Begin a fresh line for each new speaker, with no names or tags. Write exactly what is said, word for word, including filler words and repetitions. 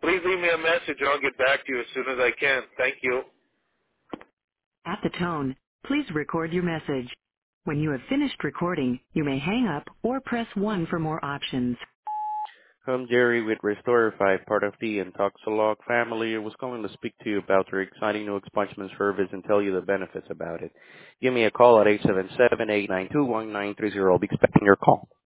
Please leave me a message and I'll get back to you as soon as I can. Thank you.
At the tone, please record your message. When you have finished recording, you may hang up or press one for more options.
I'm Jerry with Restorify, part of the Intoxilog family. I was calling to speak to you about your exciting new expungement service and tell you the benefits about it. Give me a call at eight seven seven, eight nine two, one nine three zero. I'll be expecting your call.